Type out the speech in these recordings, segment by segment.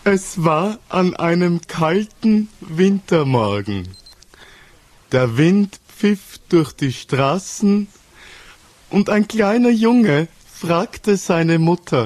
Es war an einem kalten Wintermorgen. Der Wind pfiff durch die Straßen und ein kleiner Junge fragte seine Mutter: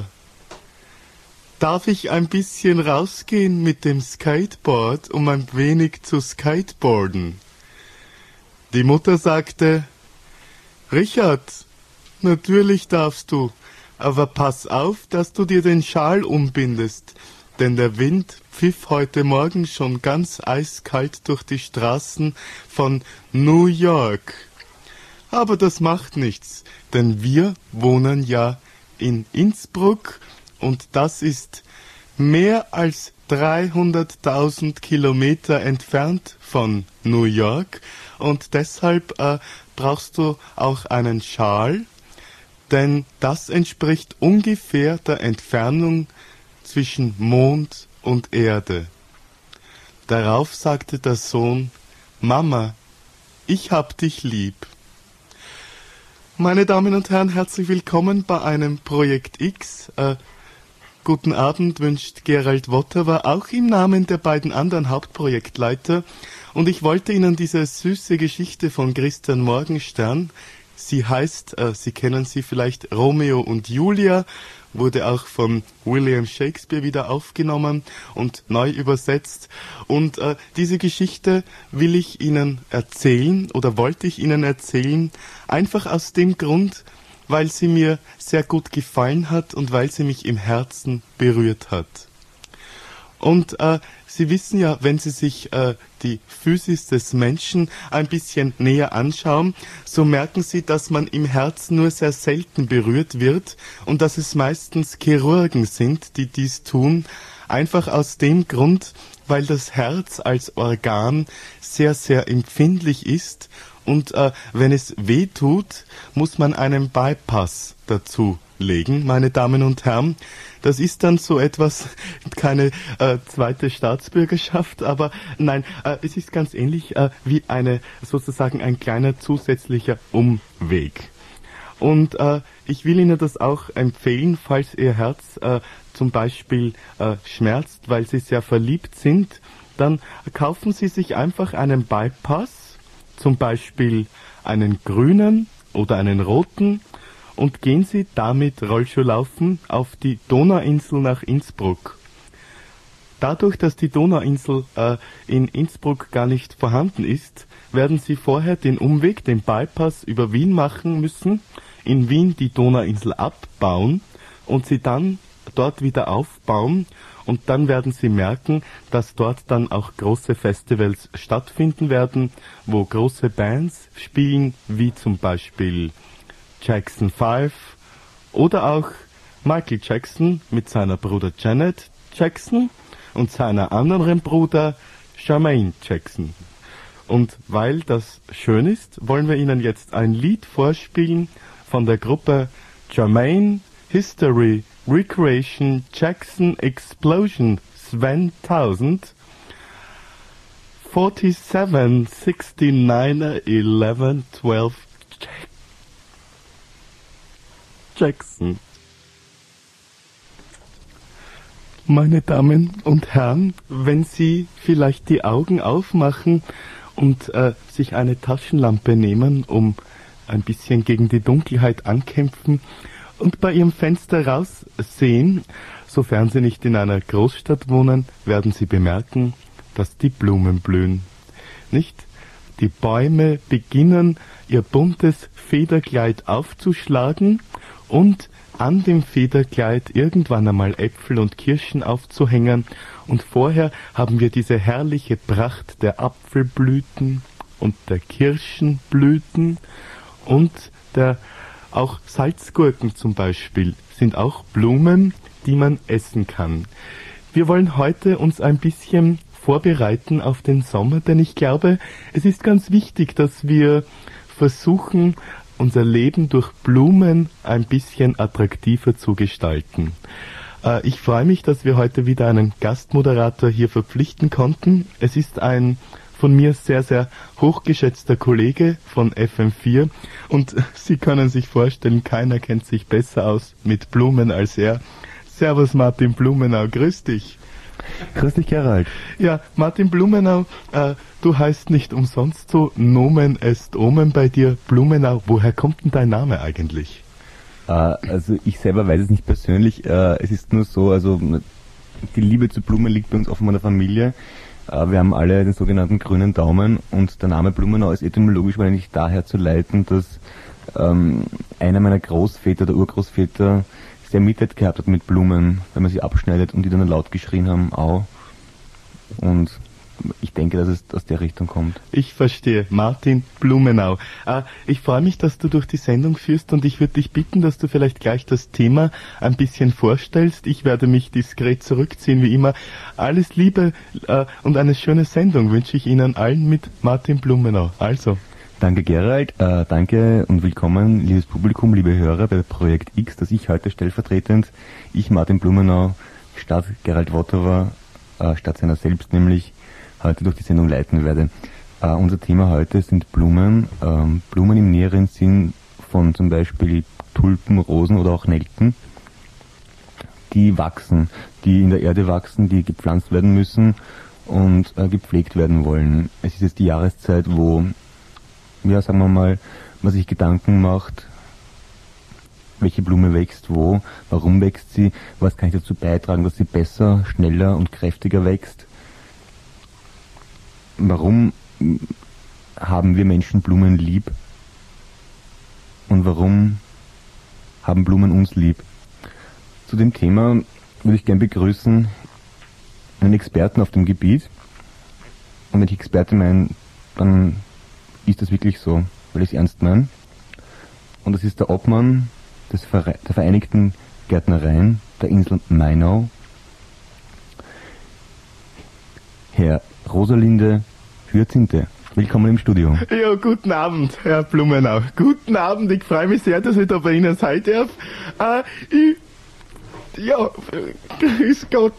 Darf ich ein bisschen rausgehen mit dem Skateboard, um ein wenig zu skateboarden? Die Mutter sagte: Richard, natürlich darfst du, aber pass auf, dass du dir den Schal umbindest, denn der Wind pfiff heute Morgen schon ganz eiskalt durch die Straßen von New York. Aber das macht nichts, denn wir wohnen ja in Innsbruck und das ist mehr als 300.000 Kilometer entfernt von New York und deshalb brauchst du auch einen Schal, denn das entspricht ungefähr der Entfernung zwischen Mond und Erde. Darauf sagte der Sohn: Mama, ich hab dich lieb. Meine Damen und Herren, herzlich willkommen bei einem Projekt X. Guten Abend wünscht Gerald Wotterer, auch im Namen der beiden anderen Hauptprojektleiter. Und ich wollte Ihnen diese süße Geschichte von Christian Morgenstern, sie heißt, Sie kennen sie vielleicht, Romeo und Julia, wurde auch von William Shakespeare wieder aufgenommen und neu übersetzt. Und diese Geschichte will ich Ihnen erzählen oder wollte ich Ihnen erzählen, einfach aus dem Grund, weil sie mir sehr gut gefallen hat und weil sie mich im Herzen berührt hat. Und Sie wissen ja, wenn Sie sich die Physis des Menschen ein bisschen näher anschauen, so merken Sie, dass man im Herzen nur sehr selten berührt wird und dass es meistens Chirurgen sind, die dies tun, einfach aus dem Grund, weil das Herz als Organ sehr, sehr empfindlich ist und wenn es weh tut, muss man einen Bypass dazu legen, meine Damen und Herren. Das ist dann so etwas, keine zweite Staatsbürgerschaft, aber nein, es ist ganz ähnlich wie sozusagen ein kleiner zusätzlicher Umweg. Und ich will Ihnen das auch empfehlen, falls Ihr Herz zum Beispiel schmerzt, weil Sie sehr verliebt sind, dann kaufen Sie sich einfach einen Bypass, zum Beispiel einen grünen oder einen roten, und gehen Sie damit Rollschuhlaufen auf die Donauinsel nach Innsbruck. Dadurch, dass die Donauinsel in Innsbruck gar nicht vorhanden ist, werden Sie vorher den Umweg, den Bypass über Wien machen müssen, in Wien die Donauinsel abbauen und sie dann dort wieder aufbauen. Und dann werden Sie merken, dass dort dann auch große Festivals stattfinden werden, wo große Bands spielen, wie zum Beispiel Jackson 5 oder auch Michael Jackson mit seiner Bruder Janet Jackson und seiner anderen Bruder Jermaine Jackson. Und weil das schön ist, wollen wir Ihnen jetzt ein Lied vorspielen von der Gruppe Jermaine, History, Recreation, Jackson, Explosion, Sven 1000, 47, 69, 11, 12, Jackson. Meine Damen und Herren, wenn Sie vielleicht die Augen aufmachen und sich eine Taschenlampe nehmen, um ein bisschen gegen die Dunkelheit ankämpfen und bei Ihrem Fenster raussehen, sofern Sie nicht in einer Großstadt wohnen, werden Sie bemerken, dass die Blumen blühen. Nicht? Die Bäume beginnen, ihr buntes Federkleid aufzuschlagen und an dem Federkleid irgendwann einmal Äpfel und Kirschen aufzuhängen. Und vorher haben wir diese herrliche Pracht der Apfelblüten und der Kirschenblüten und auch Salzgurken zum Beispiel sind auch Blumen, die man essen kann. Wir wollen heute uns ein bisschen vorbereiten auf den Sommer, denn ich glaube, es ist ganz wichtig, dass wir versuchen, unser Leben durch Blumen ein bisschen attraktiver zu gestalten. Ich freue mich, dass wir heute wieder einen Gastmoderator hier verpflichten konnten. Es ist ein von mir sehr, sehr hochgeschätzter Kollege von FM4 und Sie können sich vorstellen, keiner kennt sich besser aus mit Blumen als er. Servus Martin Blumenau, grüß dich. Grüß dich, Gerald. Ja, Martin Blumenau, du heißt nicht umsonst so Nomen est Omen bei dir, Blumenau. Woher kommt denn dein Name eigentlich? Also ich selber weiß es nicht persönlich. Es ist nur so, also die Liebe zu Blumen liegt bei uns offenbar in der Familie. Wir haben alle den sogenannten grünen Daumen und der Name Blumenau ist etymologisch wahrscheinlich daher zu leiten, dass einer meiner Großväter, der Urgroßväter, sehr Mitleid gehabt hat mit Blumen, wenn man sie abschneidet und die dann laut geschrien haben, au. Und ich denke, dass es aus der Richtung kommt. Ich verstehe. Martin Blumenau. Ich freue mich, dass du durch die Sendung führst und ich würde dich bitten, dass du vielleicht gleich das Thema ein bisschen vorstellst. Ich werde mich diskret zurückziehen, wie immer. Alles Liebe und eine schöne Sendung wünsche ich Ihnen allen mit Martin Blumenau. Also. Danke Gerald, danke und willkommen, liebes Publikum, liebe Hörer bei Projekt X, das ich heute stellvertretend, ich Martin Blumenau, statt Gerald Vottowa, statt seiner selbst nämlich, heute durch die Sendung leiten werde. Unser Thema heute sind Blumen, Blumen im näheren Sinn von zum Beispiel Tulpen, Rosen oder auch Nelken, die wachsen, die in der Erde wachsen, die gepflanzt werden müssen und gepflegt werden wollen. Es ist jetzt die Jahreszeit, wo, ja, sagen wir mal, man sich Gedanken macht, welche Blume wächst wo, warum wächst sie, was kann ich dazu beitragen, dass sie besser, schneller und kräftiger wächst. Warum haben wir Menschen Blumen lieb und warum haben Blumen uns lieb? Zu dem Thema würde ich gern begrüßen einen Experten auf dem Gebiet. Und wenn ich Experte meine, dann ist das wirklich so, weil ich es ernst meine. Und das ist der Obmann der Vereinigten Gärtnereien der Insel Mainau, Herr Rosalinde Hyazinthe. Willkommen im Studio. Ja, guten Abend, Herr Blumenau. Guten Abend, ich freue mich sehr, dass ich da bei Ihnen sein darf. Grüß Gott.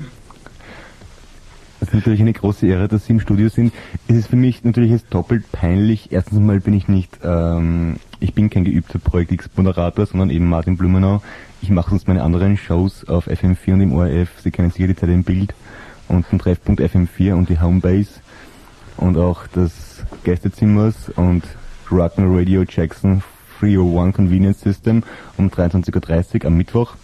Es ist natürlich eine große Ehre, dass Sie im Studio sind. Es ist für mich natürlich jetzt doppelt peinlich. Erstens mal bin ich nicht, ich bin kein geübter Projekt X-Moderator, sondern eben Martin Blumenau. Ich mache sonst meine anderen Shows auf FM4 und im ORF. Sie kennen sicher die Zeit im Bild und den Treffpunkt FM4 und die Homebase und auch das Gästezimmers und Rock'n Radio Jackson 301 Convenience System um 23:30 Uhr am Mittwoch.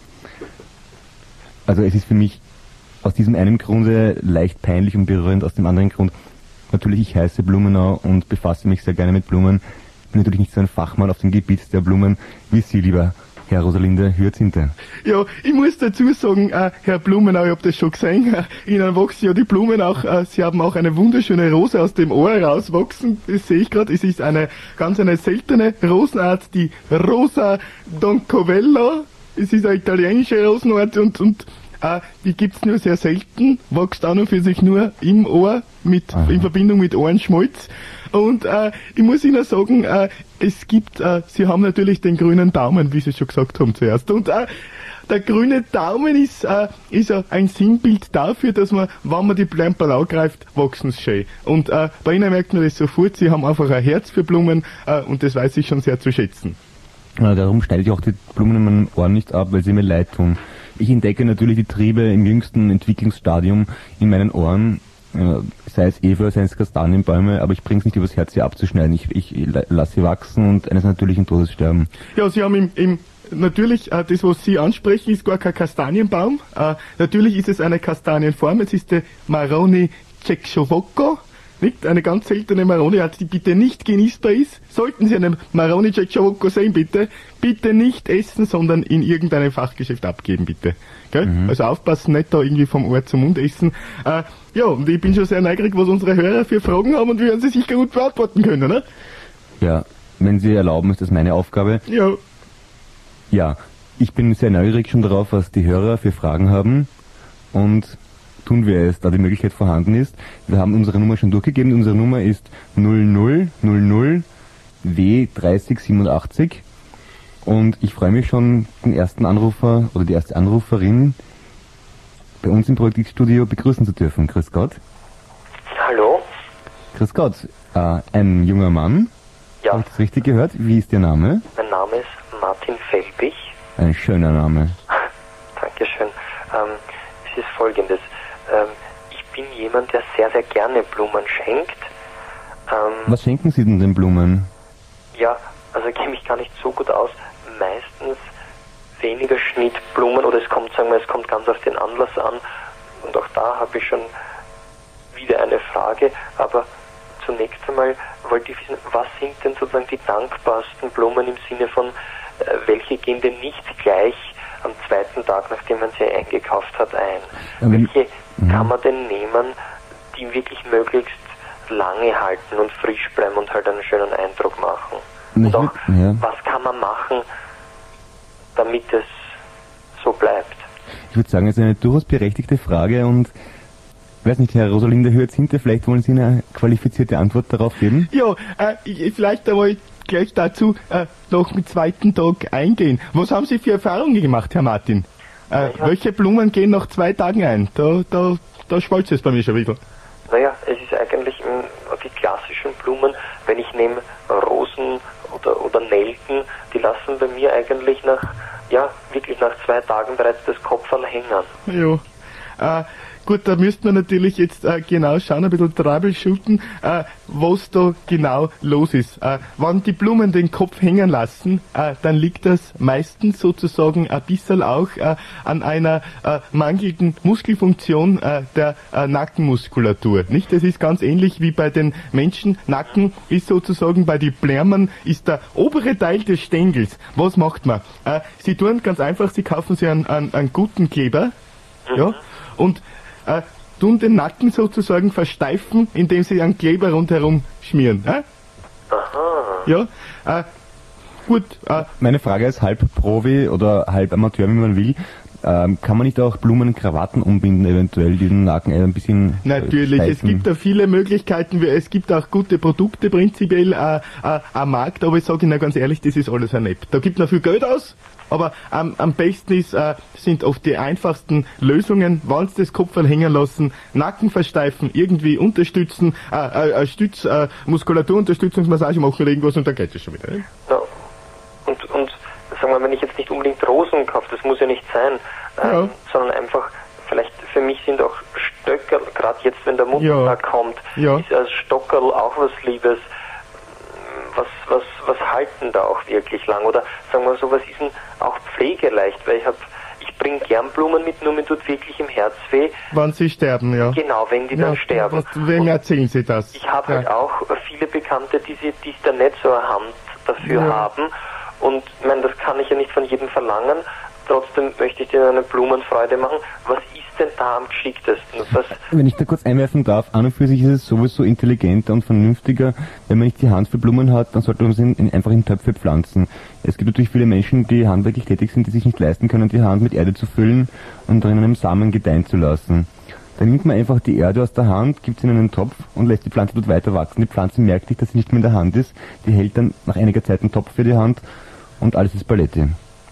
Also es ist für mich aus diesem einen Grunde leicht peinlich und berührend, aus dem anderen Grund, natürlich ich heiße Blumenau und befasse mich sehr gerne mit Blumen. Bin natürlich nicht so ein Fachmann auf dem Gebiet der Blumen wie Sie, lieber Herr Rosalinde Hyazinthe. Ja, ich muss dazu sagen, Herr Blumenau, ich habe das schon gesehen, Ihnen wachsen ja die Blumen auch, Sie haben auch eine wunderschöne Rose aus dem Ohr rauswachsen, das sehe ich gerade, es ist eine seltene Rosenart, die Rosa Doncovello, es ist eine italienische Rosenart und die gibt's nur sehr selten, wächst auch noch für sich nur im Ohr in Verbindung mit Ohrenschmalz. Und ich muss Ihnen sagen, es gibt, Sie haben natürlich den grünen Daumen, wie Sie schon gesagt haben zuerst. Und der grüne Daumen ist ein Sinnbild dafür, dass man, wenn man die Plemperl angreift, wachsen sie schön. Und bei Ihnen merkt man das sofort, Sie haben einfach ein Herz für Blumen und das weiß ich schon sehr zu schätzen. Ja, darum schneide ich auch die Blumen in meinen Ohren nicht ab, weil sie mir leid tun. Ich entdecke natürlich die Triebe im jüngsten Entwicklungsstadium in meinen Ohren, sei es Efeu, sei es Kastanienbäume, aber ich bringe es nicht übers Herz, sie abzuschneiden. Ich lasse sie wachsen und eines natürlichen Todes sterben. Ja, Sie haben natürlich, das was Sie ansprechen, ist gar kein Kastanienbaum. Natürlich ist es eine Kastanienform, es ist der Maroni Cecchiovoco. Nicht? Eine ganz seltene Maroni-Art, die bitte nicht genießbar ist. Sollten Sie einen Maroni Cecchiovoco sehen, bitte nicht essen, sondern in irgendeinem Fachgeschäft abgeben, bitte. Gell? Also aufpassen, nicht da irgendwie vom Ohr zum Mund essen. Ja, und ich bin schon sehr neugierig, was unsere Hörer für Fragen haben und wie werden sie sicher gut beantworten können, ne? Ja, wenn Sie erlauben, ist das meine Aufgabe. Ja. Ja, ich bin sehr neugierig schon darauf, was die Hörer für Fragen haben und tun wir es, da die Möglichkeit vorhanden ist. Wir haben unsere Nummer schon durchgegeben. Unsere Nummer ist 0000 W3087 und ich freue mich schon, den ersten Anrufer oder die erste Anruferin bei uns im Projekt X-Studio begrüßen zu dürfen. Grüß Gott. Hallo. Grüß Gott. Ein junger Mann. Ja. Habe ich das richtig gehört? Wie ist Ihr Name? Mein Name ist Martin Felbig. Ein schöner Name. Dankeschön. Es ist folgendes. Ich bin jemand, der sehr, sehr gerne Blumen schenkt. Was schenken Sie denn den Blumen? Ja, also ich kenne mich gar nicht so gut aus. Meistens weniger Schnittblumen oder es kommt ganz auf den Anlass an. Und auch da habe ich schon wieder eine Frage. Aber zunächst einmal wollte ich wissen, was sind denn sozusagen die dankbarsten Blumen im Sinne von, welche gehen denn nicht gleich am zweiten Tag, nachdem man sie eingekauft hat, ein? Welche kann man denn nehmen, die wirklich möglichst lange halten und frisch bleiben und halt einen schönen Eindruck machen? Und auch, was kann man machen, damit es so bleibt? Ich würde sagen, es ist eine durchaus berechtigte Frage und ich weiß nicht, Herr Rosalinde Hürz-Hinter, vielleicht wollen Sie eine qualifizierte Antwort darauf geben? Ja, vielleicht einmal gleich dazu noch einen zweiten Tag eingehen. Was haben Sie für Erfahrungen gemacht, Herr Martin? Welche Blumen gehen nach 2 Tagen ein? Da schmolzt es bei mir schon wieder. Naja, es ist eigentlich die klassischen Blumen, wenn ich nehme Rosen oder Nelken, die lassen bei mir eigentlich wirklich nach 2 Tagen bereits das Kopferl hängen. Ja, gut, da müsste man natürlich jetzt genau schauen, ein bisschen troubleshooten, was da genau los ist. Wenn die Blumen den Kopf hängen lassen, dann liegt das meistens sozusagen ein bisschen auch an einer mangelnden Muskelfunktion der Nackenmuskulatur. Nicht? Das ist ganz ähnlich wie bei den Menschen. Nacken ist sozusagen bei den Blärmern ist der obere Teil des Stängels. Was macht man? Sie tun ganz einfach, Sie kaufen sich einen guten Kleber, ja, und tun den Nacken sozusagen versteifen, indem sie einen Kleber rundherum schmieren. Aha. Ja, gut. Meine Frage ist halb Profi oder halb Amateur, wie man will. Kann man nicht auch Blumen in Krawatten umbinden, eventuell diesen Nacken ein bisschen Natürlich, steifen? Es gibt da viele Möglichkeiten, es gibt auch gute Produkte prinzipiell am Markt, aber ich sage Ihnen ganz ehrlich, das ist alles ein Nepp. Da gibt man viel Geld aus, aber am besten sind oft die einfachsten Lösungen, wenn Sie das Kopf hängen lassen, Nacken versteifen, irgendwie unterstützen, Muskulaturunterstützungsmassage machen oder irgendwas und dann geht es schon wieder. Ja. Und sagen wir, wenn ich jetzt nicht unbedingt Rosen kaufe, das muss ja nicht sein, sondern einfach, vielleicht für mich sind auch Stöckerl, gerade jetzt, wenn der Muttertag kommt, ist als Stockerl auch was Liebes. Was halten da auch wirklich lang? Oder sagen wir so, was ist denn auch pflegeleicht? Weil ich bringe gern Blumen mit, nur mir tut wirklich im Herz weh. Wann sie sterben, ja. Genau, wenn die dann sterben. Wem erzählen Sie das? Ich habe halt auch viele Bekannte, die da nicht so eine Hand dafür haben. Und ich meine, das kann ich ja nicht von jedem verlangen. Trotzdem möchte ich dir eine Blumenfreude machen. Was ist denn da am geschicktesten? Wenn ich da kurz einwerfen darf, an und für sich ist es sowieso intelligenter und vernünftiger. Wenn man nicht die Hand für Blumen hat, dann sollte man sie einfach in Töpfe pflanzen. Es gibt natürlich viele Menschen, die handwerklich tätig sind, die sich nicht leisten können, die Hand mit Erde zu füllen und darin einen Samen gedeihen zu lassen. Dann nimmt man einfach die Erde aus der Hand, gibt sie in einen Topf und lässt die Pflanze dort weiter wachsen. Die Pflanze merkt nicht, dass sie nicht mehr in der Hand ist. Die hält dann nach einiger Zeit einen Topf für die Hand und alles ist Paletti.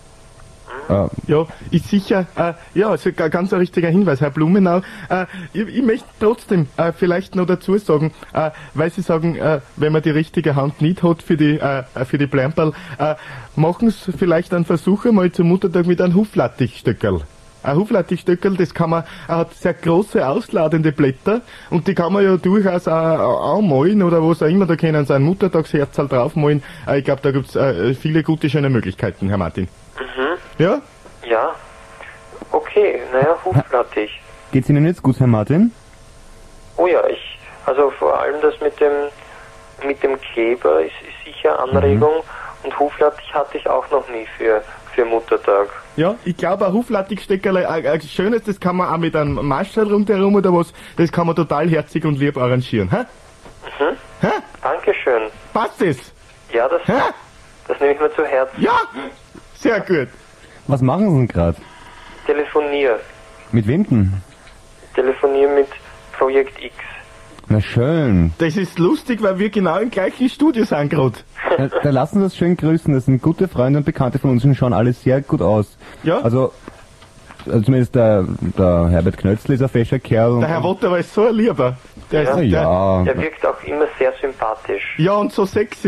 Ja, ist sicher, also ganz ein richtiger Hinweis, Herr Blumenau. Ich möchte trotzdem vielleicht noch dazu sagen, weil Sie sagen, wenn man die richtige Hand nicht hat für die Blamperl, machen Sie vielleicht einen Versuch einmal zum Muttertag mit einem Huflattichstöckerl. Ein Huflattichstöckerl, das hat sehr große, ausladende Blätter und die kann man ja durchaus auch malen oder was auch immer, da können Sie ein Muttertagsherzl draufmalen. Ich glaube, da gibt's viele gute, schöne Möglichkeiten, Herr Martin. Ja? Ja. Okay, naja, Huflattich. Geht's Ihnen jetzt gut, Herr Martin? Oh ja, also vor allem das mit dem Kleber ist sicher Anregung und Huflattich hatte ich auch noch nie für Muttertag. Ja, ich glaube, ein Huflattichsteckerl, ein schönes, das kann man auch mit einem Maschel rundherum oder was, das kann man total herzig und lieb arrangieren, hä? Hä? Dankeschön. Passt es? Ja, das nehme ich mir zu Herzen. Ja, sehr gut. Was machen Sie denn gerade? Telefonier. Mit wem denn? Telefonier mit Projekt X. Na schön. Das ist lustig, weil wir genau im gleichen Studio sind gerade. Da lassen Sie das schön grüßen. Das sind gute Freunde und Bekannte von uns und schauen alle sehr gut aus. Ja? Also zumindest der Herbert Knötzl ist ein fescher Kerl. Der Herr Wotterer ist so ein Lieber. Der Der wirkt auch immer sehr sympathisch. Ja, und so sexy.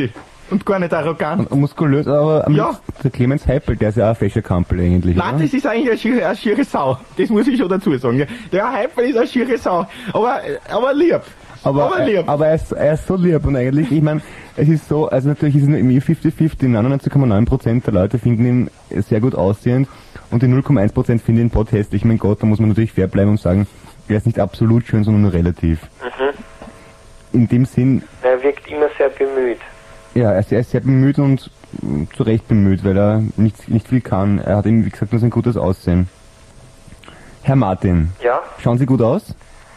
Und gar nicht arrogant. Und muskulös, aber Ja. der Clemens Heipel, der ist ja auch ein fescher Kampel eigentlich. Nein, oder? das ist eigentlich eine schiere Sau. Das muss ich schon dazu sagen. Ja. Der Heipel ist eine schiere Sau. Aber lieb. lieb. Aber er ist so lieb und eigentlich, ich meine, es ist so, also natürlich ist es irgendwie 50-50, 99,9% der Leute finden ihn sehr gut aussehend und die 0,1% finden ihn pothässlich. Mein Gott, da muss man natürlich fair bleiben und sagen, er ist nicht absolut schön, sondern nur relativ. In dem Sinn, Er wirkt immer sehr bemüht. ja, er ist sehr bemüht und zu Recht bemüht, weil er nicht viel kann. Er hat eben, wie gesagt, nur sein gutes Aussehen. Herr Martin, Ja? schauen Sie gut aus?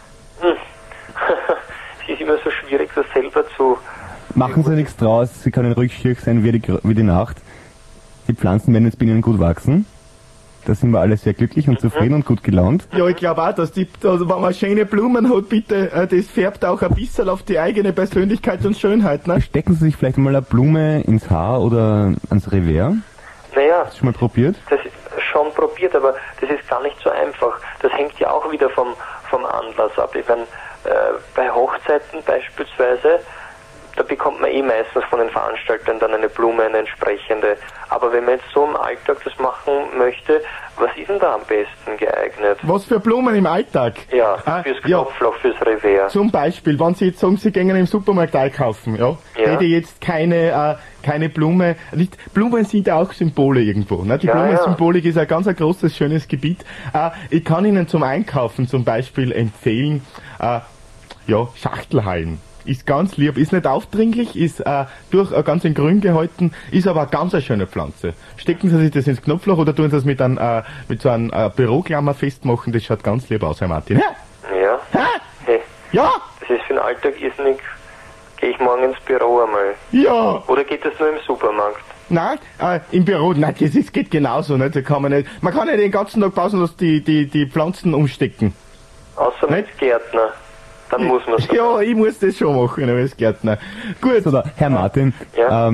Es ist immer so schwierig, das selber zu... Machen Sie nichts draus, Sie können ruhig schier sein wie die Nacht. Die Pflanzen werden jetzt bei Ihnen gut wachsen. Da sind wir alle sehr glücklich und zufrieden und gut gelaunt. Ja, ich glaube auch, dass also wenn man schöne Blumen hat, bitte, das färbt auch ein bisschen auf die eigene Persönlichkeit und Schönheit, ne? Stecken Sie sich vielleicht mal eine Blume ins Haar oder ans Revers? Naja, Hast du schon mal probiert? das ist schon probiert, aber das ist gar nicht so einfach. Das hängt ja auch wieder vom Anlass ab. Ich meine, bei Hochzeiten beispielsweise, da bekommt man meistens von den Veranstaltern dann eine Blume, eine entsprechende. Aber wenn man jetzt so im Alltag das machen möchte, was ist denn da am besten geeignet? Was für Blumen im Alltag? Ja, Ah, fürs ja. Knopfloch, fürs Revers. Zum Beispiel, wenn Sie jetzt sagen, Sie gehen im Supermarkt einkaufen, ja, Ja. hätte jetzt keine Blume, nicht, Blumen sind ja auch Symbole irgendwo, ne? Die Ja, Blumensymbolik ist ein ganz ein großes, schönes Gebiet. Ich kann Ihnen zum Einkaufen zum Beispiel empfehlen, Schachtelhallen. Ist ganz lieb, ist nicht aufdringlich, ist ganz in grün gehalten, ist aber eine ganz eine schöne Pflanze. Stecken Sie sich das ins Knopfloch oder tun Sie das mit so einem Büroklammer festmachen, das schaut ganz lieb aus, Herr Martin. Ja. Hä? Hey, Ja, das ist für den Alltag irrsinnig. Gehe ich morgen ins Büro einmal. ja. Oder geht das nur im Supermarkt? Nein, im Büro, nein, das geht genauso, nicht? Da kann man nicht. Man kann nicht den ganzen Tag pausenlos die Pflanzen umstecken. Außer mit Nicht? Gärtner. Dann muss man es. Ja, ich muss das schon machen, als Gärtner. Gut. So, Herr Martin, Ja.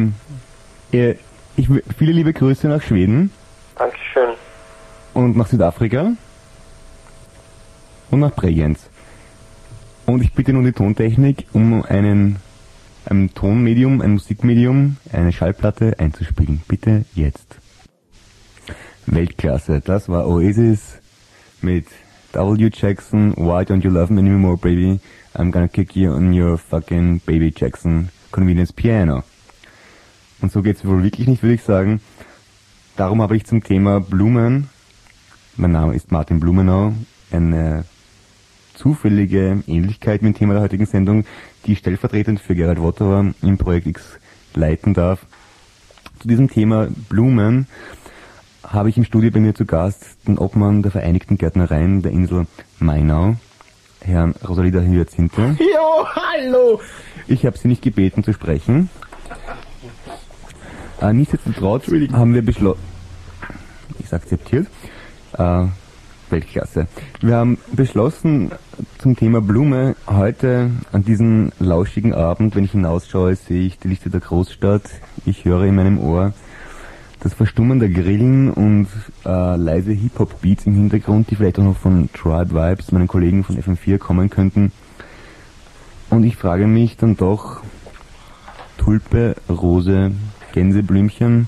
viele liebe Grüße nach Schweden Dankeschön. und nach Südafrika und nach Bregenz. Und ich bitte nun die Tontechnik, um ein Tonmedium, ein Musikmedium, eine Schallplatte einzuspielen. Bitte jetzt. Weltklasse, das war Oasis mit W. Jackson, Why Don't You Love Me Anymore, Baby? I'm gonna kick you on your fucking Baby Jackson Convenience Piano. Und so geht's wohl wirklich nicht, würde ich sagen. Darum habe ich zum Thema Blumen, mein Name ist Martin Blumenau, eine zufällige Ähnlichkeit mit dem Thema der heutigen Sendung, die ich stellvertretend für Gerald Wotterer im Projekt X leiten darf. Zu diesem Thema Blumen habe ich im Studio bei mir zu Gast den Obmann der Vereinigten Gärtnereien der Insel Mainau, Herrn Rosalida Hyazinthe. Jo, hallo! Ich habe Sie nicht gebeten zu sprechen. Nichtsdestotrotz Entschuldigung. haben wir beschlossen, ist akzeptiert, Weltklasse. Wir haben beschlossen, zum Thema Blume heute an diesem lauschigen Abend, wenn ich hinausschaue, sehe ich die Lichter der Großstadt, ich höre in meinem Ohr das Verstummen der Grillen und leise Hip-Hop-Beats im Hintergrund, die vielleicht auch noch von Tribe Vibes, meinen Kollegen von FM4, kommen könnten. Und ich frage mich dann doch, Tulpe, Rose, Gänseblümchen,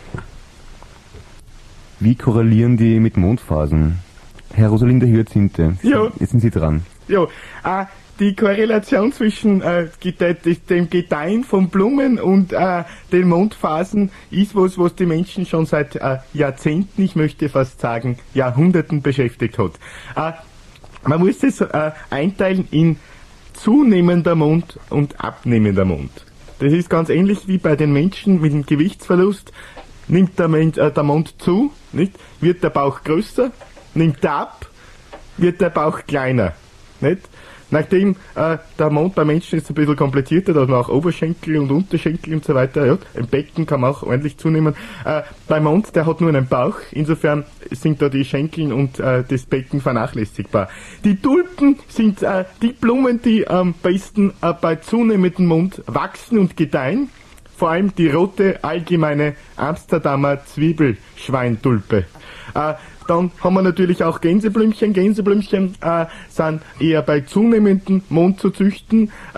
wie korrelieren die mit Mondphasen? Herr Rosalinda Hyazinthe, Ja. jetzt sind Sie dran. Ja, die Korrelation zwischen dem Gedeihen von Blumen und den Mondphasen ist was die Menschen schon seit Jahrzehnten, ich möchte fast sagen Jahrhunderten beschäftigt hat. Man muss das einteilen in zunehmender Mond und abnehmender Mond. Das ist ganz ähnlich wie bei den Menschen mit dem Gewichtsverlust. Nimmt der Mond zu, nicht? Wird der Bauch größer, nimmt er ab, wird der Bauch kleiner. Nicht? Nachdem der Mond beim Menschen ist ein bisschen komplizierter, da hat man auch Oberschenkel und Unterschenkel und so weiter. Ja. Im Becken kann man auch ordentlich zunehmen. Beim Mond, der hat nur einen Bauch, insofern sind da die Schenkel und das Becken vernachlässigbar. Die Tulpen sind die Blumen, die am besten bei zunehmendem Mond wachsen und gedeihen. Vor allem die rote allgemeine Amsterdamer Zwiebelschweintulpe. Dann haben wir natürlich auch Gänseblümchen. Gänseblümchen sind eher bei zunehmendem Mond zu züchten.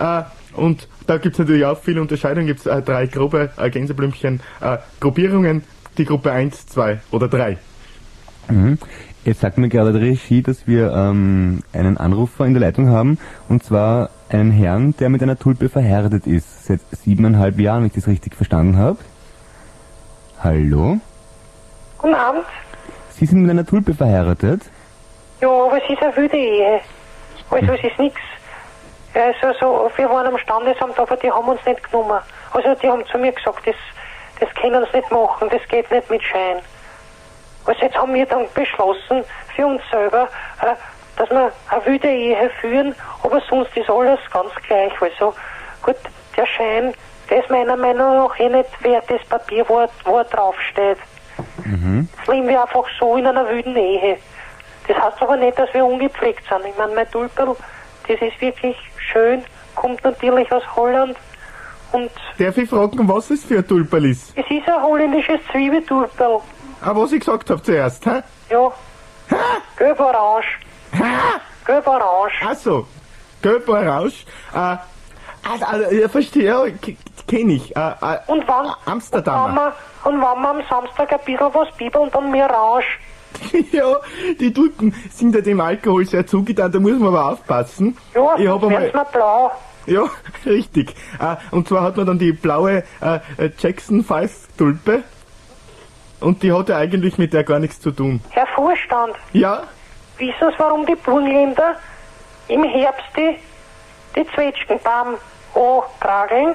Und da gibt es natürlich auch viele Unterscheidungen. Gibt es 3 grobe Gänseblümchen-Gruppierungen. Die Gruppe 1, 2 oder 3. Mhm. Jetzt sagt mir gerade die Regie, dass wir einen Anrufer in der Leitung haben, und zwar einen Herrn, der mit einer Tulpe verheiratet ist, seit 7,5 Jahren, wenn ich das richtig verstanden habe. Hallo? Guten Abend. Sie sind mit einer Tulpe verheiratet? Ja, aber es ist eine wilde Ehe. Also es ist nichts. Also, wir waren am Standesamt, aber die haben uns nicht genommen. Also die haben zu mir gesagt, das können sie nicht machen, das geht nicht mit Schein. Also jetzt haben wir dann beschlossen, für uns selber, dass wir eine wilde Ehe führen, aber sonst ist alles ganz gleich. Also gut, der Schein, der ist meiner Meinung nach eh nicht wert, das Papier, wo er draufsteht. Jetzt leben wir einfach so in einer wilden Ehe. Das heißt aber nicht, dass wir ungepflegt sind. Ich meine, mein Tulperl, das ist wirklich schön, kommt natürlich aus Holland und... Darf ich fragen, was es für ein Tulperl ist? Es ist ein holländisches Zwiebeltulperl. Ah, was ich gesagt habe zuerst, hä? Ja. Gelb-orange. Gelb-orange. Ach so, gelb-orange. Ich verstehe, kenne ich. Und wann? Amsterdamer. Und wenn wir am Samstag ein bisschen was bibeln, dann mehr Rausch. Ja, die Tulpen sind ja dem Alkohol sehr zugetan, da muss man aber aufpassen. Ja, ich hab sonst werden wir blau. Ja, richtig. Und zwar hat man dann die blaue Jackson 5 Tulpe. Und die hat ja eigentlich mit der gar nichts zu tun. Herr Vorstand, Ja? wissen Sie, warum die Burgenländer im Herbst die Zwetschgenbaum ankrageln?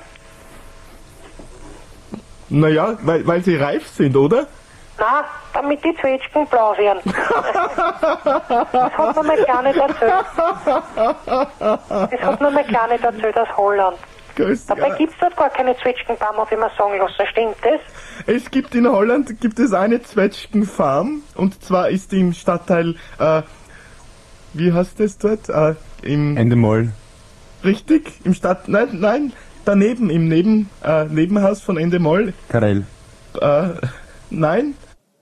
Naja, weil sie reif sind, oder? Nein, damit die Zwetschgen blau werden. Das hat mir mein Kleiner erzählt. Das hat mir mein Kleiner erzählt aus Holland. Grüß, Dabei gibt's dort gar keine Zwetschgenbaum, habe ich mir sagen lassen. Stimmt das? Es gibt in Holland eine Zwetschgenfarm, und zwar ist die im Stadtteil, wie heißt das dort? Im Endemol. Richtig? Nein, daneben, im Nebenhaus von Endemol. Karel. Nein?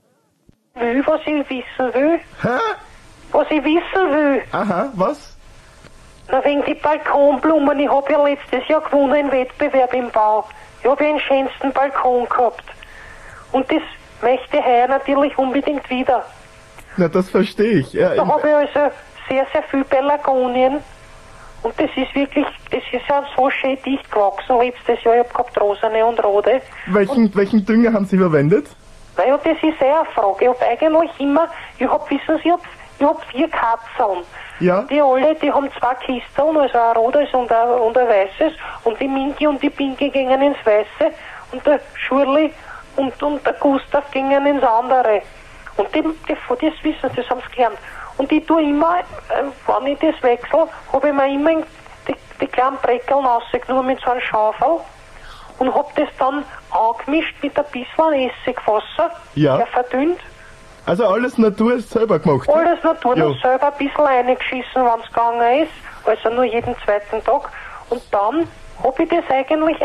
Was ich wissen will. Hä? Was ich wissen will. Aha, was? Na, wegen die Balkonblumen. Ich habe ja letztes Jahr gewonnen im Wettbewerb im Bau. Ich habe ja den schönsten Balkon gehabt. Und das möchte ich heuer natürlich unbedingt wieder. Na, das verstehe ich. Ja, Da habe ich also sehr, sehr viel Pelargonien. Und das ist wirklich, das ist ja so schön dicht gewachsen letztes Jahr. Ich habe gehabt rosane und rote. welchen Dünger haben Sie verwendet? Naja, das ist eine Frage. Ich habe eigentlich immer, wissen Sie, ich hab 4 Katzeln. Ja? Die alle, die haben 2 Kisteln, also ein rotes und ein weißes. Und die Minki und die Pinki gingen ins Weiße. Und der Schurli und der Gustav gingen ins andere. Und das wissen sie, das haben sie gelernt. Und ich tue immer, wenn ich das wechsle, habe ich mir immer die kleinen Breckeln rausgenommen mit so einem Schaufel und habe das dann angemischt mit ein bisschen Essigwasser, Ja. der verdünnt. Also alles Natur selber gemacht? Ja? Alles Natur, Ja. noch selber ein bisschen reingeschissen, wenn es gegangen ist, also nur jeden zweiten Tag. Und dann habe ich das eigentlich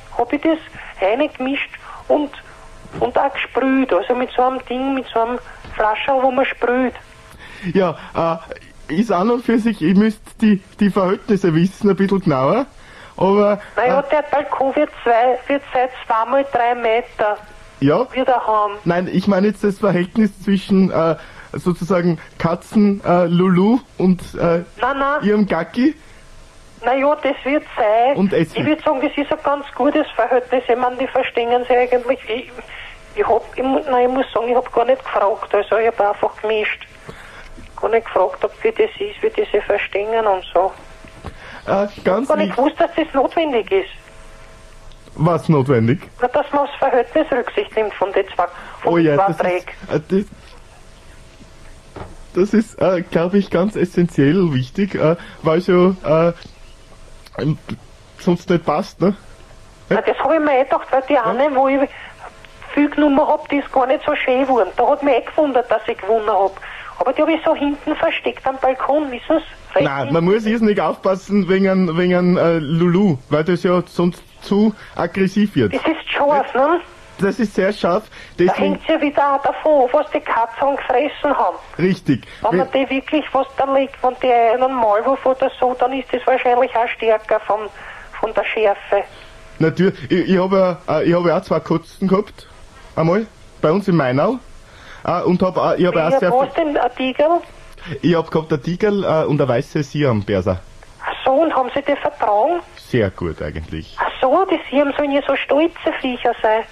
eingemischt und auch gesprüht, also mit so einem Ding, mit so einem Flascherl, wo man sprüht. Ja, ist an und für sich, ich müsste die Verhältnisse wissen, ein bisschen genauer. Aber, Naja, der Balkon wird seit 2x3 Meter, ja, wird er haben. nein, ich meine jetzt das Verhältnis zwischen, sozusagen Katzen, Lulu und, Nein, ihrem Gacki. naja, das wird sein. Und Essen. Ich würde sagen, das ist ein ganz gutes Verhältnis. Ich meine, die verstehen sich eigentlich. Ich muss sagen, ich habe gar nicht gefragt. Also ich habe einfach gemischt. Gar nicht gefragt, ob wie das ist, wie die sich verstehen und so. Ganz Gar nicht wichtig. gewusst, dass das notwendig ist. Was notwendig? Na, dass man aufs Verhältnis Rücksicht nimmt von den zwei, Oh ja, zwei das Trägen. das ist, glaube ich, ganz essentiell wichtig, weil so sonst nicht passt, ne? Na, das habe ich mir gedacht, weil die eine, wo ich viel genommen habe, die ist gar nicht so schön geworden. Da hat mich gewundert, dass ich gewonnen habe. Aber die habe ich so hinten versteckt am Balkon, wissen Sie? Nein, man muss irrsinnig aufpassen wegen Lulu, weil das ja sonst zu aggressiv wird. Das ist scharf, ne? Das ist sehr scharf, Da deswegen, hängt ja wieder auch davon ab, was die Katzen gefressen haben. richtig. Wenn man die wirklich was da legt, wenn die einen Maulwurf oder so, dann ist das wahrscheinlich auch stärker von der Schärfe. Natürlich, ich habe ja auch 2 Katzen gehabt, einmal, bei uns in Mainau. Und ich hab auch sehr Was denn, ein Tiger? Ich hab gehabt einen Tiger und eine weiße Siam-Perser. Ach so, und haben sie die vertragen? Sehr gut eigentlich. Ach so, die Siam sollen ja so stolze Viecher sein.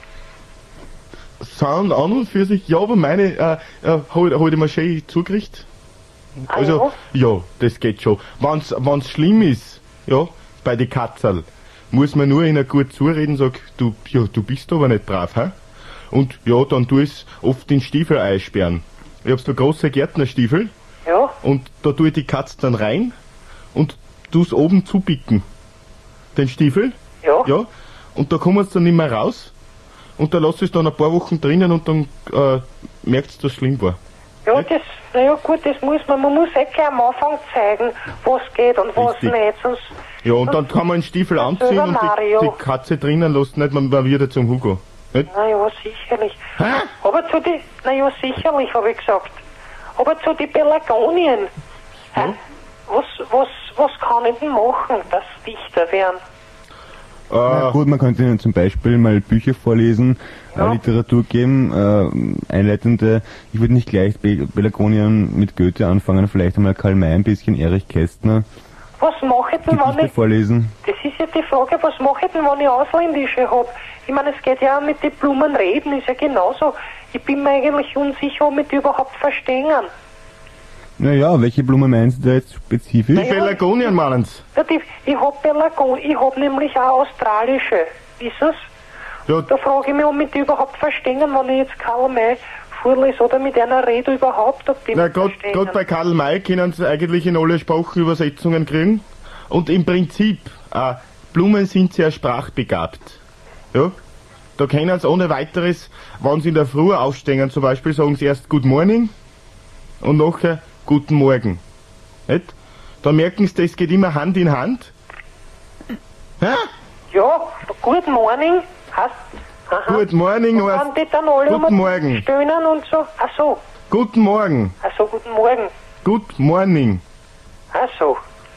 Sind an und für sich, ja, aber meine hol ich mir schön zugerichtet. Also, ja, das geht schon. Wenn's schlimm ist, ja, bei den Katzerl, muss man nur ihnen gut zureden, sag, du bist aber nicht brav, hä? Und ja, dann tu ich's oft den Stiefel einsperren. Ich hab so große Gärtnerstiefel. Ja. Und da tue ich die Katze dann rein und tu's oben zubicken. Den Stiefel. Ja. Ja. Und da kommen sie dann nicht mehr raus. Und da lass ich es dann ein paar Wochen drinnen und dann merkt's, dass es schlimm war. Ja, naja gut, das muss man muss gleich am Anfang zeigen, was geht und was Richtig. nicht, sonst... Ja, und dann kann man einen Stiefel anziehen und die Katze drinnen lassen, nicht, man wird ja zum Hugo. Nicht? Naja, sicherlich. Hä? Aber naja, sicherlich, habe ich gesagt. Aber zu den Pelargonien, Ja? was kann ich denn machen, dass sie dichter werden? Na gut, man könnte ihnen zum Beispiel mal Bücher vorlesen, Ja. Literatur geben, einleitende, ich würde nicht gleich Pelargonien mit Goethe anfangen, vielleicht einmal Karl May ein bisschen, Erich Kästner, Was mache ich denn, wenn Gedichte ich... vorlesen. Das ist ja die Frage, was mache ich denn, wenn ich Ausländische habe? Ich meine, es geht ja auch mit den Blumen reden, ist ja genauso. Ich bin mir eigentlich unsicher, ob ich die überhaupt verstehen. Naja, welche Blume meinen Sie da jetzt spezifisch? Die Pelargonien meinen's. Ja, ich habe Pelargon, ich habe nämlich auch australische, wissen Sie? Ja, Da frage ich mich, ob ich die überhaupt verstehen, wenn ich jetzt Karl May vorlese oder mit einer Rede überhaupt, ob die na, mich verstehen. gerade bei Karl May können sie eigentlich in alle Sprachen Übersetzungen kriegen. Und im Prinzip, Blumen sind sehr sprachbegabt. Ja? Da können sie ohne weiteres, wenn sie in der Früh aufstehen zum Beispiel, sagen sie erst Good Morning und nachher Guten Morgen. Nicht? Da merken sie, das geht immer Hand in Hand. Hä? Ja, Good Morning heißt... Aha. Good Morning Und heißt wenn die dann alle Guten Morgen. stöhnen und so. Ach so, Guten Morgen. guten Morgen. Good Morning. Ach so.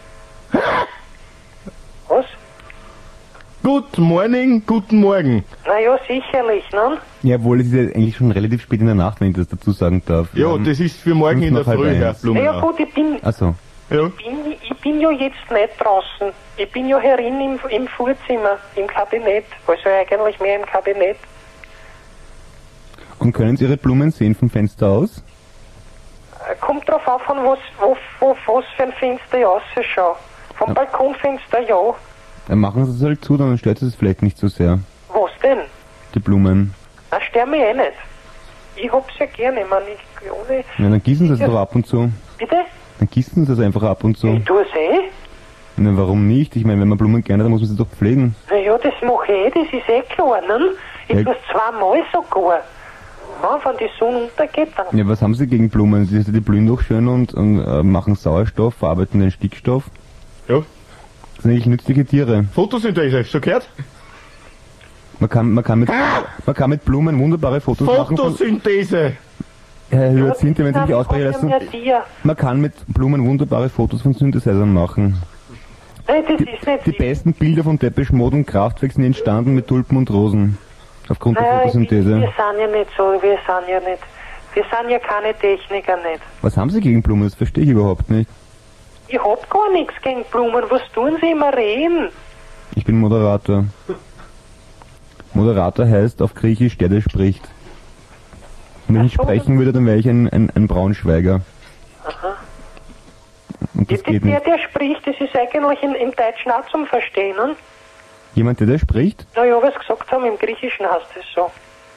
Was? Good Morning, guten Morgen. Naja, sicherlich, ne? Jawohl, es ist ja eigentlich schon relativ spät in der Nacht, wenn ich das dazu sagen darf. Wir Ja, haben das ist für morgen 5 in der nach halb Früh, Herr eins. Naja Blumenau. gut, Ach so. Ja. ich bin ja jetzt nicht draußen. Ich bin ja herin im Vorzimmer, im Kabinett. Also eigentlich mehr im Kabinett. Und können Sie Ihre Blumen sehen vom Fenster aus? Kommt drauf an, von was für ein Fenster ich rausschaue. Vom Balkonfenster ja. Dann machen Sie es halt zu, dann stört es vielleicht nicht so sehr. Was denn? Die Blumen. Das stört mich eh nicht. Ich hab's ja gerne, ich meine, ohne... Ja, dann gießen Sie es doch ab und zu. Bitte? Dann gießen Sie es einfach ab und zu. Ich tu's eh. Na, warum nicht? Ich meine, wenn man Blumen gerne hat, dann muss man sie doch pflegen. Naja, das mache ich das ist eh klar, ne? Ich Ja. tu's zweimal sogar. Wenn die Sonne untergeht, dann... Ja, was haben Sie gegen Blumen? Die blühen doch schön und machen Sauerstoff, verarbeiten den Stickstoff. Ja. Das sind eigentlich nützliche Tiere. Photosynthese, schon gehört? Man kann mit Blumen wunderbare Fotos machen. Photosynthese! Herr Hyacinth, wenn Sie mich aussprechen lassen. Ja, dir. Man kann mit Blumen wunderbare Fotos von Synthesizern machen. Nein, das ist nicht... Die besten Bilder von Depeche Mode und Kraftwerk sind entstanden mit Tulpen und Rosen. Aufgrund der Wir Photosynthese. sind ja nicht so, wir sind ja keine Techniker nicht. Was haben Sie gegen Blumen? Das verstehe ich überhaupt nicht. Ich hab gar nichts gegen Blumen, was tun Sie immer reden? Ich bin Moderator. Moderator heißt auf Griechisch der, der spricht. Und wenn ich Ach so. sprechen würde, dann wäre ich ein Braunschweiger. Aha. Und das geht Der nicht. spricht, das ist eigentlich im Deutschen auch zum Verstehen, ne? Jemand, der spricht? Naja, was gesagt haben, im Griechischen heißt es so.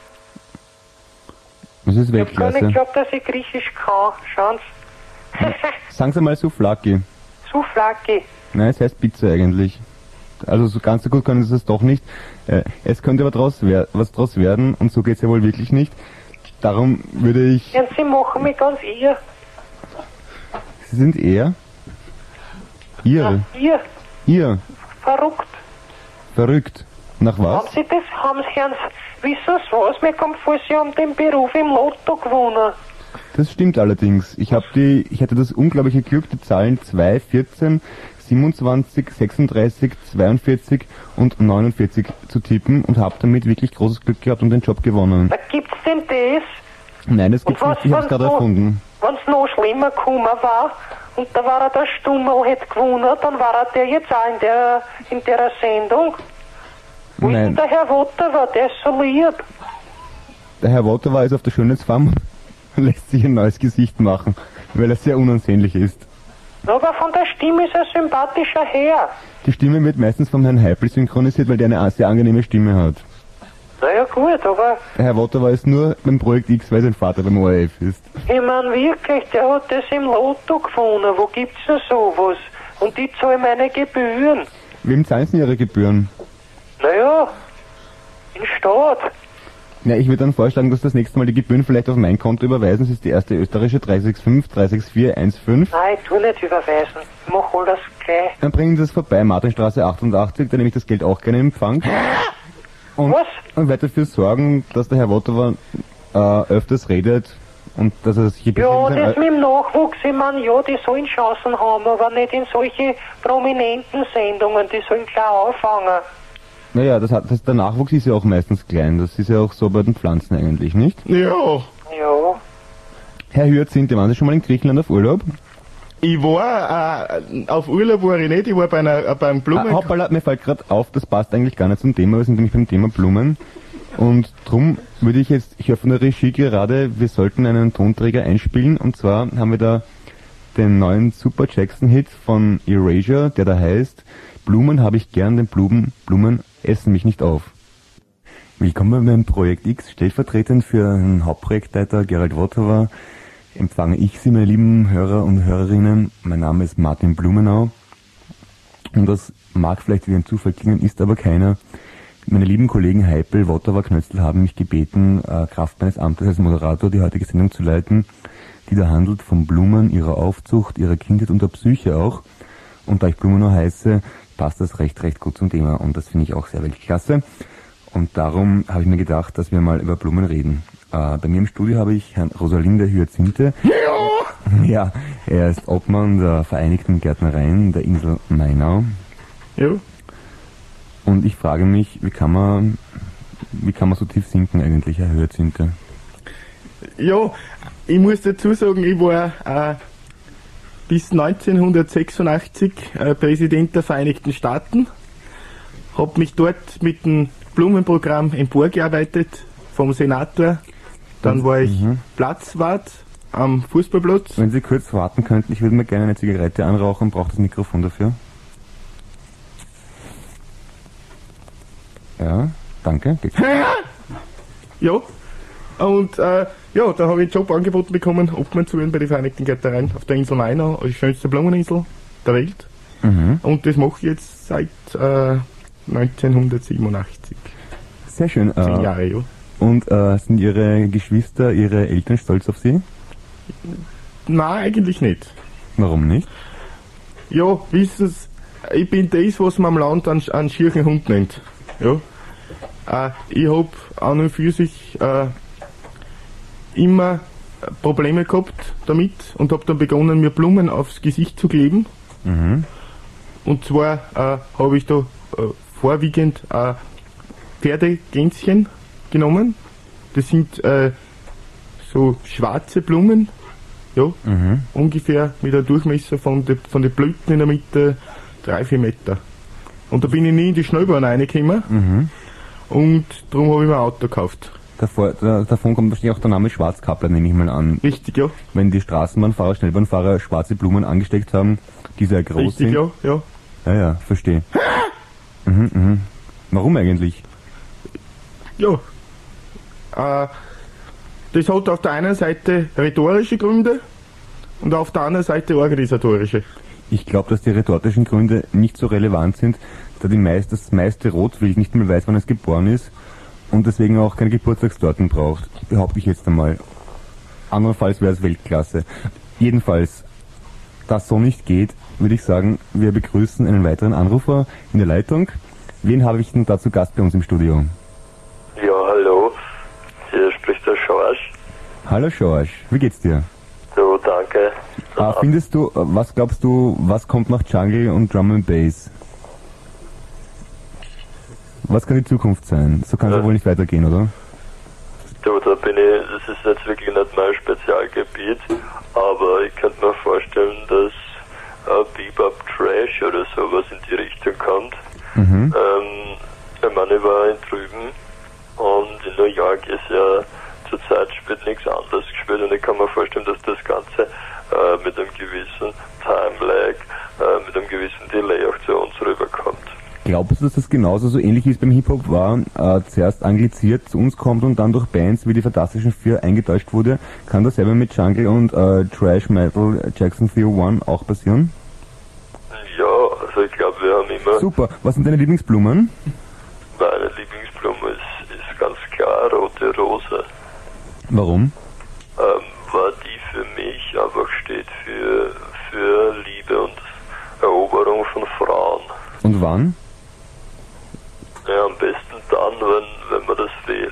Das ist Ich hab gar nicht Weltklasse. geglaubt, dass ich Griechisch kann. Schauen Sie. Sagen Sie mal Souflaki. Souflaki. Nein, es heißt Pizza eigentlich. Also so ganz so gut können Sie es doch nicht. Es könnte aber was draus werden und so geht's ja wohl wirklich nicht. Darum würde ich... Ja, Sie machen mich ganz irre. Sie sind eher... Ihre. Ihr, Ihr. verrückt. Verrückt. Nach Haben was? Sie das, wissen Sie was, mir kommt vor, Sie haben den Beruf im Lotto gewonnen. Das stimmt allerdings. Ich hatte das unglaubliche Glück, die Zahlen 2, 14, 27, 36, 42 und 49 zu tippen und habe damit wirklich großes Glück gehabt und den Job gewonnen. Gibt's denn das? Nein, das gibt's nicht, ich habe es gerade erfunden. Wenn's noch schlimmer gekommen war und da war er der Stummer und hätte gewonnen, dann war er der jetzt auch in der Sendung. Wo ist denn der Herr Wotter, der ist so lieb. Der Herr Wotter war jetzt auf der Schönheitsfarm und lässt sich ein neues Gesicht machen, weil er sehr unansehnlich ist. Aber von der Stimme ist er sympathischer Herr. Die Stimme wird meistens vom Herrn Heipel synchronisiert, weil der eine sehr angenehme Stimme hat. Naja gut, aber... Der Herr Wotter war jetzt nur beim Projekt X, weil sein Vater beim ORF ist. Ich mein wirklich, der hat das im Lotto gewonnen. Wo gibt's denn sowas? Und ich zahle meine Gebühren. Wem zahlen Sie Ihre Gebühren? Naja, in Staat. Ja, ich würde dann vorschlagen, dass das nächste Mal die Gebühren vielleicht auf mein Konto überweisen. Das ist die erste österreichische 365 364 15. Nein, ich tu nicht überweisen. Ich mach all das gleich. Dann bringen Sie es vorbei, Martinstraße 88, da nehme ich das Geld auch gerne in Empfang. Und, Was? und werde dafür sorgen, dass der Herr Wotter öfters redet und dass er sich ein bisschen... Ja, das mit dem Nachwuchs, ich mein, ja, die sollen Chancen haben, aber nicht in solche prominenten Sendungen, die sollen klar anfangen. Naja, der Nachwuchs ist ja auch meistens klein, das ist ja auch so bei den Pflanzen eigentlich, nicht? Ja, Ja. Herr Hyacinth, waren Sie schon mal in Griechenland auf Urlaub? ich war auf Urlaub war ich nicht, ich war beim Blumen... Hoppala, mir fällt gerade auf, das passt eigentlich gar nicht zum Thema, wir sind nämlich beim Thema Blumen. Und drum würde ich jetzt, ich höre von der Regie gerade, wir sollten einen Tonträger einspielen, und zwar haben wir da den neuen Super Jackson-Hit von Erasure, der da heißt Blumen habe ich gern, denn Blumen essen mich nicht auf. Willkommen beim Projekt X, stellvertretend für den Hauptprojektleiter Gerald Wotter empfange ich Sie, meine lieben Hörer und Hörerinnen. Mein Name ist Martin Blumenau und das mag vielleicht wie ein Zufall klingen, ist aber keiner. Meine lieben Kollegen Heipel, Wotter, Knötzl haben mich gebeten, Kraft meines Amtes als Moderator die heutige Sendung zu leiten, die da handelt von Blumen, ihrer Aufzucht, ihrer Kindheit und der Psyche auch. Und da ich Blumenau heiße, passt das recht gut zum Thema und das finde ich auch sehr Weltklasse. Und darum habe ich mir gedacht, dass wir mal über Blumen reden. Bei mir im Studio habe ich Herrn Rosalinde Hyazinthe. Ja, er ist Obmann der Vereinigten Gärtnereien der Insel Mainau. Ja. Und ich frage mich, wie kann man so tief sinken eigentlich, Herr Hyazinthe? Ja, ich muss dazu sagen, ich war bis 1986 Präsident der Vereinigten Staaten, habe mich dort mit dem Blumenprogramm emporgearbeitet vom Senator. Dann war ich Platzwart am Fußballplatz. Wenn Sie kurz warten könnten, ich würde mir gerne eine Zigarette anrauchen, braucht das Mikrofon dafür? Ja, danke. Ja, und ja, da habe ich einen Job angeboten bekommen, Obmann zu werden bei den Vereinigten Gärtnereien auf der Insel Mainau, die schönste Blumeninsel der Welt. Und das mache ich jetzt seit 1987. Sehr schön. 10 Jahre, ja. Und sind Ihre Geschwister, Ihre Eltern stolz auf Sie? Nein, eigentlich nicht. Warum nicht? Ja, wissen Sie, ich bin das, was man am Land einen schierchen Hund nennt. Ja. Ich habe an und für sich immer Probleme gehabt damit und habe dann begonnen, mir Blumen aufs Gesicht zu kleben. Und zwar habe ich da vorwiegend Pferdegänschen genommen. Das sind so schwarze Blumen, ja, ungefähr mit einem Durchmesser von den Blüten in der Mitte 3-4 Meter. Und da bin ich nie in die Schnellbahn reingekommen und darum habe ich mir ein Auto gekauft. Davon kommt wahrscheinlich auch der Name Schwarzkappler, nehme ich mal an. Richtig, ja. Wenn die Straßenbahnfahrer, Schnellbahnfahrer schwarze Blumen angesteckt haben, die sehr groß Richtig, sind. ja. Ja, verstehe. Warum eigentlich? Ja. Das hat auf der einen Seite rhetorische Gründe und auf der anderen Seite organisatorische. Ich glaube, dass die rhetorischen Gründe nicht so relevant sind, da das meiste Rotwild nicht mehr weiß, wann es geboren ist und deswegen auch keine Geburtstagstorten braucht, behaupte ich jetzt einmal. Andernfalls wäre es Weltklasse. Jedenfalls, da so nicht geht, würde ich sagen, wir begrüßen einen weiteren Anrufer in der Leitung. Wen habe ich denn dazu Gast bei uns im Studio? Ja, hallo. Hier spricht der Schorsch. Hallo Schorsch, wie geht's dir? So, danke. Findest du, was glaubst du, was kommt nach Jungle und Drum and Bass? Was kann die Zukunft sein? So kann es ja wohl nicht weitergehen, oder? Du, da bin ich, das ist jetzt wirklich nicht mein Spezialgebiet, aber ich könnte mir vorstellen, dass Bebop Trash oder sowas in die Richtung kommt. Ich meine, ich war in drüben und in New York ist ja zurzeit spielt nichts anderes gespielt und ich kann mir vorstellen, dass das Ganze mit einem gewissen Time-Lag, mit einem gewissen Delay auch zu uns rüberkommt. Glaubst du, dass das genauso so ähnlich wie es beim Hip-Hop war, zuerst angliziert zu uns kommt und dann durch Bands wie die Fantastischen Vier eingedeutscht wurde? Kann das selber mit Jungle und Trash Metal Jackson 301 auch passieren? Ja, also ich glaube, wir haben immer... Super. Was sind deine Lieblingsblumen? Meine Lieblingsblume ist ganz klar rote Rose. Warum? Weil die für mich einfach steht für Liebe und Eroberung von Frauen. Und wann? Ja, am besten dann, wenn man das will.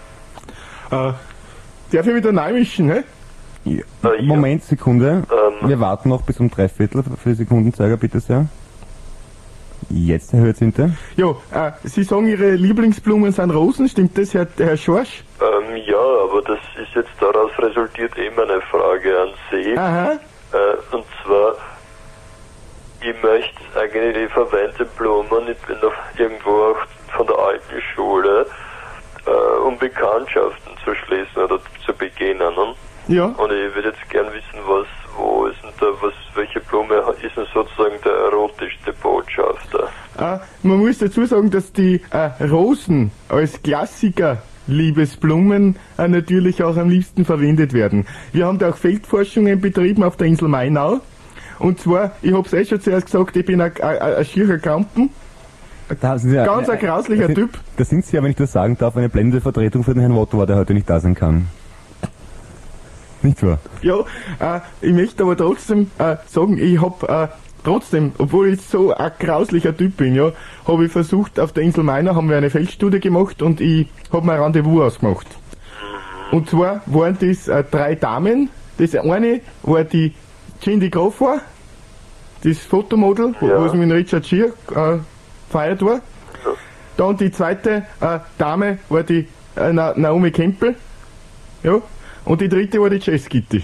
Darf ich wieder neu mischen, hä? Ja. Ja. Moment, Sekunde. Wir warten noch bis um 3/4 für die Sekundenzeiger, bitte sehr. Jetzt, Herr Hörzinte. Ja, Sie sagen, Ihre Lieblingsblumen sind Rosen, stimmt das, Herr Schorsch? Ja, aber das ist jetzt daraus resultiert eben eine Frage an Sie. Aha. Und zwar, ich möchte eigentlich die verwendete Blumen, ich bin noch irgendwo auch von der alten Schule, um Bekanntschaften zu schließen oder zu beginnen. Ja. Und ich würde jetzt gern wissen, wo ist denn welche Blume ist denn sozusagen der erotischste Botschafter? Man muss dazu sagen, dass die Rosen als Klassiker Liebesblumen natürlich auch am liebsten verwendet werden. Wir haben da auch Feldforschungen betrieben auf der Insel Mainau. Und zwar, ich hab's schon zuerst gesagt, ich bin ein schierer Krampen. Ganz ein grauslicher Typ. Da sind Sie ja, wenn ich das sagen darf, eine blendende Vertretung für den Herrn Wottowa, der heute nicht da sein kann. Nicht wahr? Ja, ich möchte aber trotzdem sagen, ich hab trotzdem, obwohl ich so ein grauslicher Typ bin, ja, habe ich versucht, auf der Insel Mainau haben wir eine Feldstudie gemacht und ich habe mir ein Rendezvous ausgemacht. Und zwar waren das 3 Damen. Das eine war die Cindy Crawford, das Fotomodel, wo es mit Richard Gere gefeiert war. Dann die zweite Dame war die Naomi Campbell. Ja. Und die dritte war die Jess Kitty.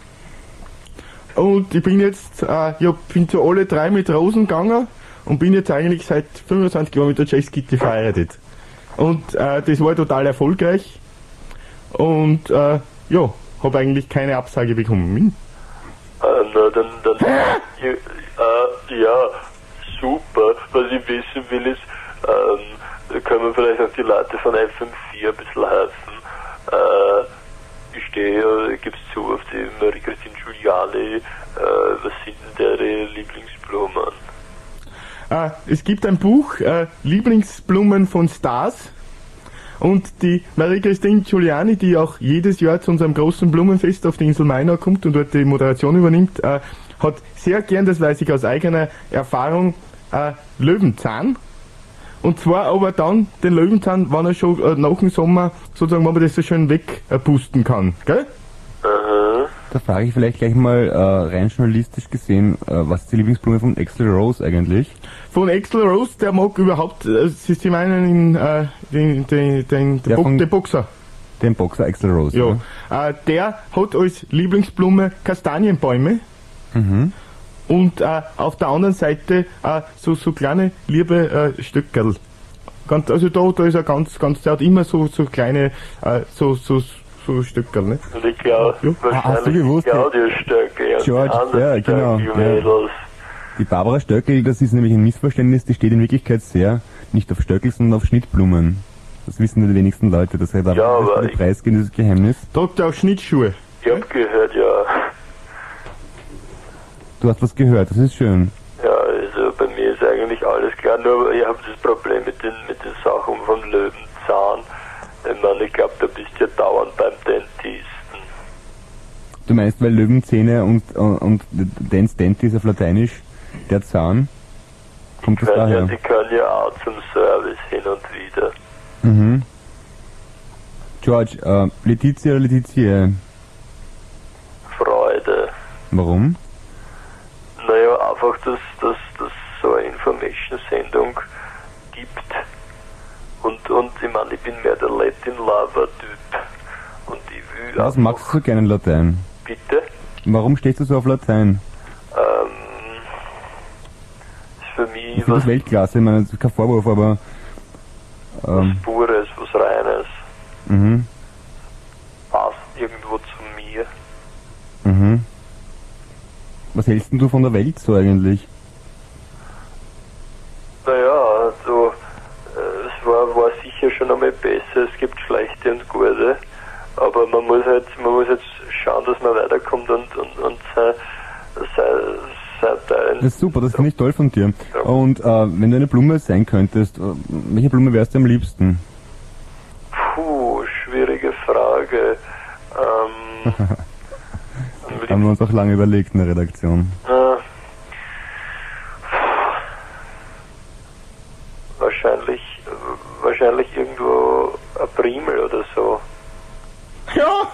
Und ich bin jetzt, bin zu alle 3 mit Rosen gegangen und bin jetzt eigentlich seit 25 Jahren mit der Jess Kitty verheiratet. Und das war total erfolgreich. Und habe eigentlich keine Absage bekommen. Na, dann ja, super. Was ich wissen will ist, können wir vielleicht auch die Leute von FM4 ein bisschen helfen. Ich stehe, ich gebe es zu, auf die Marie-Christine Giuliani. Was sind denn Ihre Lieblingsblumen? Es gibt ein Buch, Lieblingsblumen von Stars. Und die Marie-Christine Giuliani, die auch jedes Jahr zu unserem großen Blumenfest auf die Insel Mainau kommt und dort die Moderation übernimmt, hat sehr gern, das weiß ich aus eigener Erfahrung, Löwenzahn. Und zwar aber dann den Löwenzahn, wenn er schon nach dem Sommer, sozusagen, wenn man das so schön wegpusten kann, gell? Da frage ich vielleicht gleich mal rein journalistisch gesehen, was ist die Lieblingsblume von Axl Rose eigentlich? Von Axl Rose, der mag überhaupt, Sie meinen den Boxer. Den Boxer Axl Rose, ja. Der hat als Lieblingsblume Kastanienbäume. Und auf der anderen Seite so kleine liebe Stöckerl. Also da ist er ganz, der hat immer so kleine so Stöckerl, ne? Und ich glaube, wahrscheinlich Claudia Stöckel George, ja, genau. Ja. Die Barbara Stöckel, das ist nämlich ein Missverständnis, die steht in Wirklichkeit sehr nicht auf Stöckel, sondern auf Schnittblumen. Das wissen nur die wenigsten Leute, das heißt aber nicht preisgehen, dieses Geheimnis. Tragt er auch Schnittschuhe? Ich hab gehört, ja. Du hast was gehört, das ist schön. Ja, also bei mir ist eigentlich alles klar, nur ich habe das Problem mit den Sachen vom Löwenzahn. Ich meine, ich glaube, da bist du ja dauernd beim Dentisten. Du meinst, weil Löwenzähne und Dentist auf Lateinisch, der Zahn, kommt das daher? Ja, die können ja auch zum Service hin und wieder. George, Letizia oder Letizia? Freude. Warum? Naja, einfach, dass so eine Information-Sendung gibt. Und ich meine, ich bin mehr der Latin-Lover-Typ. Und ich will Was magst du so gerne in Latein? Bitte? Warum stehst du so auf Latein? Ist für mich Ich finde das Weltklasse, ich meine, das ist kein Vorwurf, aber... was Pures, was Reines. Mhm. Passt irgendwo zu mir. Mhm. Was hältst denn du von der Welt so eigentlich? Naja, also, es war sicher schon einmal besser, es gibt schlechte und gute, aber man muss jetzt schauen, dass man weiterkommt und sein Teil. Das ist super, das finde ich toll von dir. Ja. Und wenn du eine Blume sein könntest, welche Blume wärst du am liebsten? Puh, schwierige Frage. Haben wir uns auch lange überlegt in der Redaktion. Wahrscheinlich irgendwo ein Primel oder so. Ja!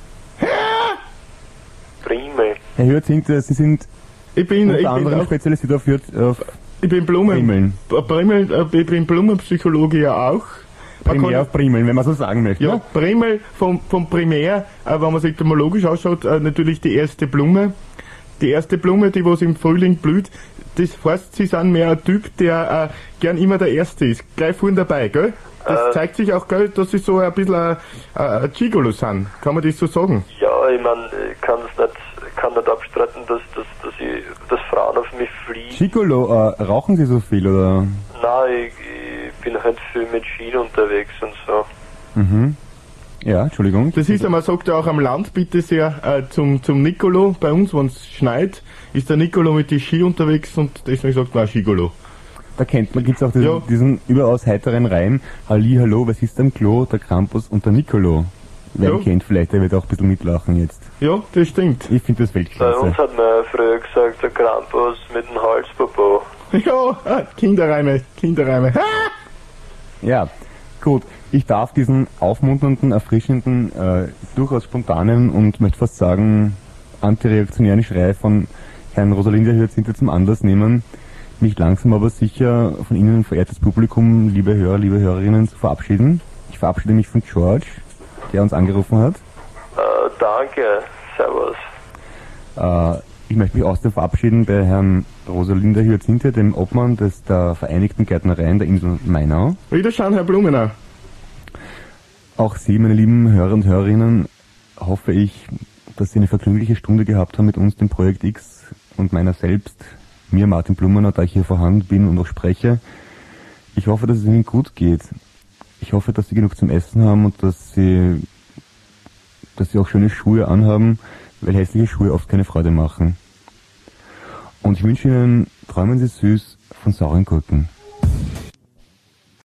Primel. Herr Hürtzink, Sie sind unter anderem spezialisiert auf ich bin Primeln. Ich bin Blumenpsychologe ja auch. Primär auf Primeln, wenn man so sagen möchte. Ja, Primel vom Primär, wenn man es etymologisch ausschaut, natürlich die erste Blume. Die erste Blume, die was im Frühling blüht, das heißt, sie sind mehr ein Typ, der gern immer der Erste ist. Gleich vorne dabei, gell? Das zeigt sich auch, gell, dass sie so ein bisschen ein Gigolo sind. Kann man das so sagen? Ja, ich meine, ich kann nicht abstreiten, dass Frauen auf mich fliegen. Gigolo, rauchen Sie so viel, oder? Nein, ich bin halt viel mit Ski unterwegs und so. Mhm. Ja, Entschuldigung. Das ist, man sagt ja auch am Land bitte sehr zum Nicolo. Bei uns, wenn es schneit, ist der Nicolo mit den Ski unterwegs und deswegen sagt man auch Gigolo. Da gibt's auch diesen überaus heiteren Reim. Hallo, was ist am Klo? Der Krampus und der Nicolo. Wer ihn kennt vielleicht, der wird auch ein bisschen mitlachen jetzt. Ja, das stimmt. Ich finde das Weltklasse. Bei uns hat man früher gesagt, der Krampus mit dem Halspopo. Ja, Kinderreime. Ja, gut. Ich darf diesen aufmunternden, erfrischenden, durchaus spontanen und möchte fast sagen antireaktionären Schrei von Herrn Rosalinde Hyazinthe zum Anlass nehmen, mich langsam aber sicher von Ihnen, verehrtes Publikum, liebe Hörer, liebe Hörerinnen, zu verabschieden. Ich verabschiede mich von George, der uns angerufen hat. Danke, servus. Ich möchte mich außerdem verabschieden bei Herrn Rosalinde Hyazinthe, dem Obmann der Vereinigten Gärtnereien der Insel Mainau. Wiederschauen, Herr Blumenau. Auch Sie, meine lieben Hörer und Hörerinnen, hoffe ich, dass Sie eine vergnügliche Stunde gehabt haben mit uns, dem Projekt X und meiner selbst, mir Martin Blumenau, da ich hier vorhanden bin und auch spreche. Ich hoffe, dass es Ihnen gut geht. Ich hoffe, dass Sie genug zum Essen haben und dass Sie auch schöne Schuhe anhaben, weil hässliche Schuhe oft keine Freude machen. Und ich wünsche Ihnen, träumen Sie süß von sauren Gurken.